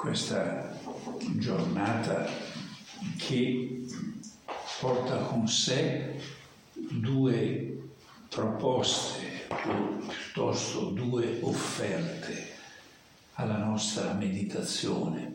questa giornata che porta con sé due proposte, o piuttosto due offerte alla nostra meditazione.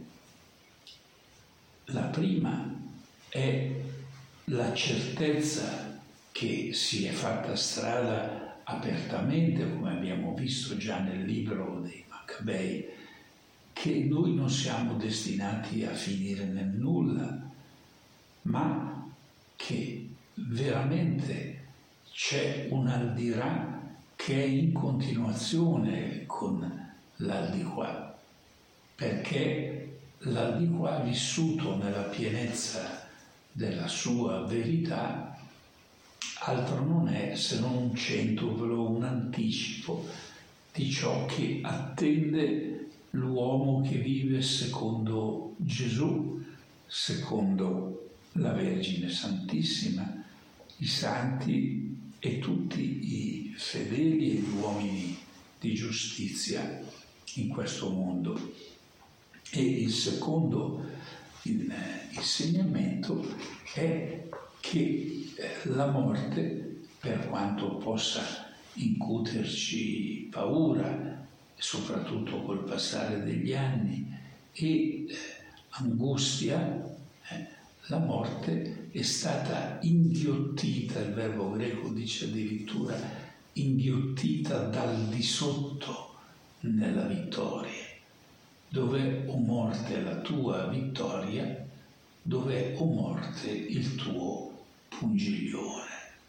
La prima è la certezza che si è fatta strada apertamente, come abbiamo visto già nel libro dei Maccabei, che noi non siamo destinati a finire nel nulla, ma che veramente c'è un al di là che è in continuazione con l'al di qua, perché l'al di qua vissuto nella pienezza della sua verità altro non è se non un centuplo, un anticipo di ciò che attende l'uomo che vive secondo Gesù, secondo la Vergine Santissima, i santi e tutti i fedeli e gli uomini di giustizia in questo mondo. E il secondo insegnamento è che la morte, per quanto possa incuterci paura, soprattutto col passare degli anni, e angustia, la morte è stata inghiottita, il verbo greco dice addirittura inghiottita dal di sotto nella vittoria. Dov'è, o morte, la tua vittoria? Dov'è, o morte, il tuo pungiglione?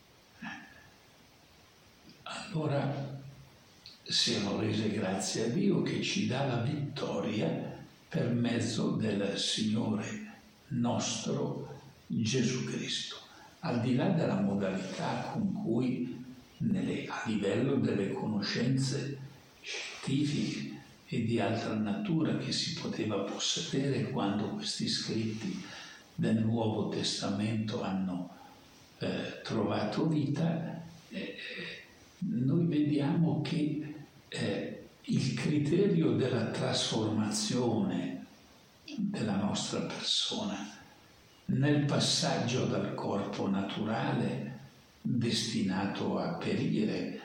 Allora siamo resi grazie a Dio che ci dà la vittoria per mezzo del Signore nostro Gesù Cristo, al di là della modalità con cui a livello delle conoscenze scientifiche e di altra natura che si poteva possedere quando questi scritti del Nuovo Testamento hanno trovato vita, noi vediamo che il criterio della trasformazione della nostra persona nel passaggio dal corpo naturale destinato a perire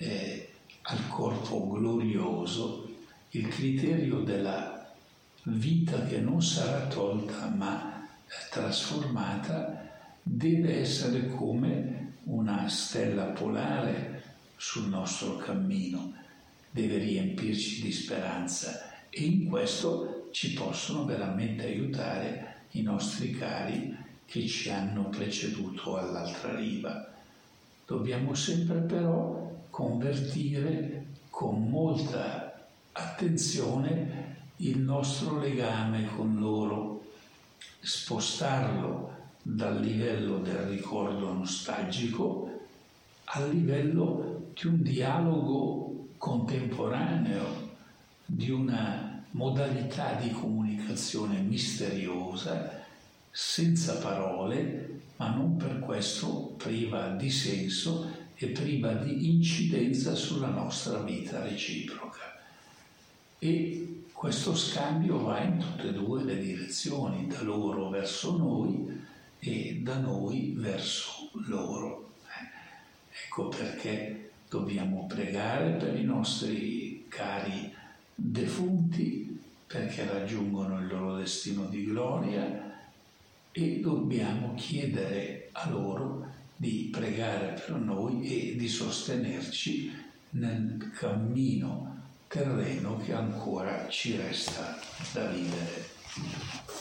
al corpo glorioso, il criterio della vita che non sarà tolta ma trasformata deve essere come una stella polare sul nostro cammino, deve riempirci di speranza, e in questo ci possono veramente aiutare i nostri cari che ci hanno preceduto all'altra riva. Dobbiamo sempre però convertire con molta attenzione il nostro legame con loro, spostarlo dal livello del ricordo nostalgico al livello di un dialogo contemporaneo, di una modalità di comunicazione misteriosa, senza parole, ma non per questo priva di senso e priva di incidenza sulla nostra vita reciproca. E questo scambio va in tutte e due le direzioni, da loro verso noi e da noi verso loro. Ecco perché dobbiamo pregare per i nostri cari defunti, perché raggiungono il loro destino di gloria, e dobbiamo chiedere a loro di pregare per noi e di sostenerci nel cammino terreno che ancora ci resta da vivere.